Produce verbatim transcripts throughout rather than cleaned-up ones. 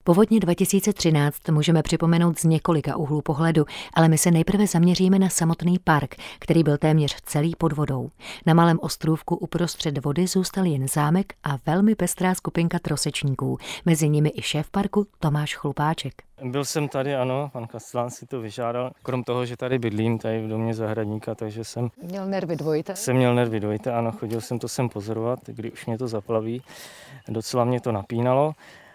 Povodně dva tisíce třináct můžeme připomenout z několika úhlů pohledu, ale my se nejprve zaměříme na samotný park, který byl téměř celý pod vodou. Na malém ostrůvku uprostřed vody zůstal jen zámek a velmi pestrá skupinka trosečníků, mezi nimi i šéf parku Tomáš Chlupáček. Byl jsem tady, ano, pan Kastelán si to vyžádal. Krom toho, že tady bydlím, tady v domě zahradníka, takže jsem... Měl nervy dvojité? Jsem měl nervy dvojité, ano, chodil jsem to sem pozorovat, kdy už mě to zaplaví. Docela mě to napínalo.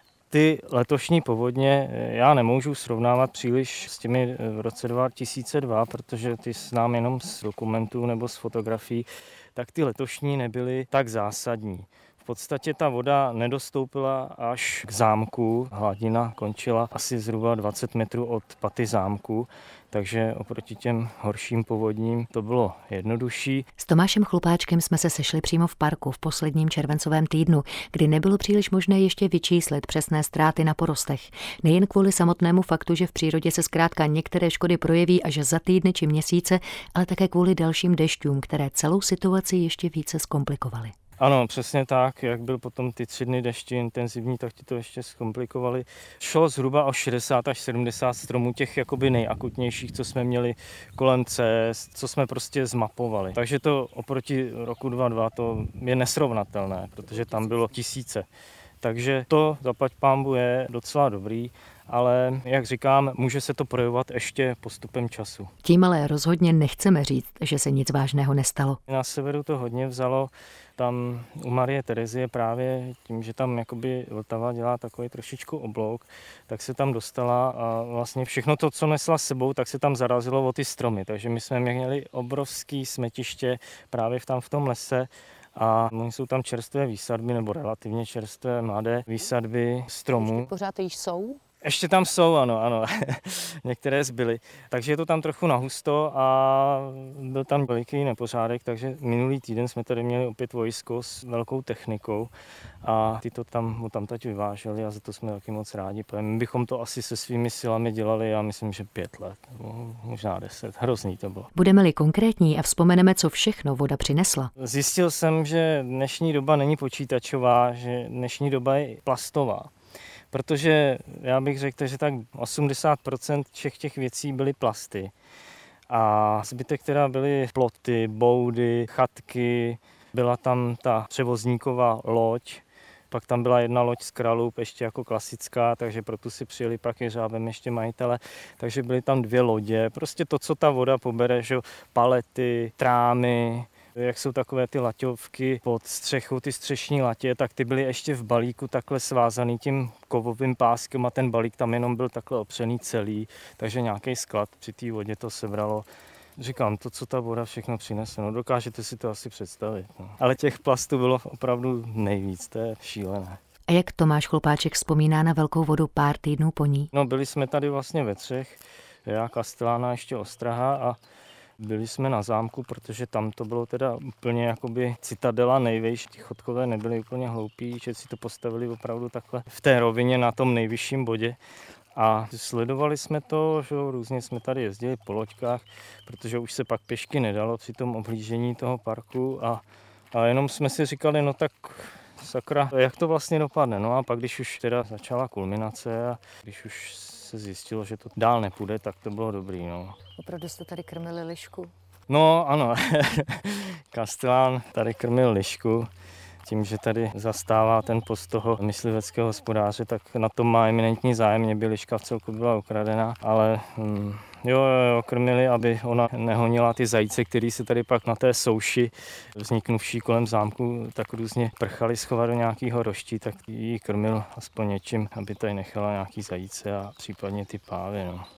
Ty letošní povodně já nemůžu srovnávat příliš s těmi v roce dva tisíce dva, protože ty znám jenom z dokumentů nebo z fotografií, tak ty letošní nebyly tak zásadní. V podstatě ta voda nedostoupila až k zámku, hladina končila asi zhruba dvacet metrů od paty zámku, takže oproti těm horším povodním to bylo jednodušší. S Tomášem Chlupáčkem jsme se sešli přímo v parku v posledním červencovém týdnu, kdy nebylo příliš možné ještě vyčíslit přesné ztráty na porostech. Nejen kvůli samotnému faktu, že v přírodě se zkrátka některé škody projeví až za týdny či měsíce, ale také kvůli dalším dešťům, které celou situaci ještě více zkomplikovaly. Ano, přesně tak, jak byl potom ty tři dny dešti intenzivní, tak ti to ještě zkomplikovali. Šlo zhruba o šedesát až sedmdesát stromů, těch jakoby nejakutnějších, co jsme měli kolem cest, co jsme prostě zmapovali. Takže to oproti roku dva tisíce dva to je nesrovnatelné, protože tam bylo tisíce. Takže to zaplať pánbu je docela dobrý, ale jak říkám, může se to projevovat ještě postupem času. Tím ale rozhodně nechceme říct, že se nic vážného nestalo. Na severu to hodně vzalo, tam u Marie Terezie právě tím, že tam jakoby Vltava dělá takový trošičku oblouk, tak se tam dostala a vlastně všechno to, co nesla s sebou, tak se tam zarazilo o ty stromy. Takže my jsme měli obrovský smetiště právě tam v tom lese, a jsou tam čerstvé výsadby, nebo relativně čerstvé mladé výsadby stromů. Ještě pořád již jsou? Ještě tam jsou, ano, ano. Některé zbyly. Takže je to tam trochu nahusto a byl tam veliký nepořádek, takže minulý týden jsme tady měli opět vojsko s velkou technikou a ty to tam tamtať vyváželi a za to jsme taky moc rádi. My bychom to asi se svými silami dělali, já myslím, že pět let, možná deset. Hrozný to bylo. Budeme-li konkrétní a vzpomeneme, co všechno voda přinesla. Zjistil jsem, že dnešní doba není počítačová, že dnešní doba je plastová. Protože já bych řekl, že tak osmdesát procent všech těch věcí byly plasty. A zbytek teda byly ploty, boudy, chatky, byla tam ta převozníková loď, pak tam byla jedna loď z Kralub, ještě jako klasická, takže pro tu si přijeli pak jeřábem ještě majitele, takže byly tam dvě lodě, prostě to, co ta voda pobere, že palety, trámy. Jak jsou takové ty laťovky pod střechou, ty střešní latě, tak ty byly ještě v balíku takhle svázaný tím kovovým páskem a ten balík tam jenom byl takhle opřený celý, takže nějaký sklad při té vodě to sebralo. Říkám, to, co ta voda všechno přinese, no dokážete si to asi představit. No. Ale těch plastů bylo opravdu nejvíc, to je šílené. A jak Tomáš Chlupáček vzpomíná na velkou vodu pár týdnů po ní? No byli jsme tady vlastně ve třech, já, Kastelán a ještě Ostraha a byli jsme na zámku, protože tam to bylo teda úplně jakoby citadela nejvejší. Ti chodkové nebyli úplně hloupí, že si to postavili opravdu takhle v té rovině na tom nejvyšším bodě. A sledovali jsme to, že různě jsme tady jezdili po loďkách, protože už se pak pěšky nedalo při tom oblížení toho parku a, a jenom jsme si říkali, no tak sakra, jak to vlastně dopadne. No a pak, když už teda začala kulminace a když už se zjistilo, že to dál nepůjde, tak to bylo dobrý. No. Opravdu jste tady krmili lišku? No ano, Kastelán tady krmil lišku. Tím, že tady zastává ten post toho mysliveckého hospodáře, tak na tom má eminentní zájem. Mě by liška vcelku byla ukradená, ale hm, jo, jo, krmili, aby ona nehonila ty zajíce, který se tady pak na té souši vzniknuvší kolem zámku tak různě prchali schovat do nějakého roští, tak ji krmil aspoň něčím, aby tady nechala nějaký zajíce a případně ty pávy. No.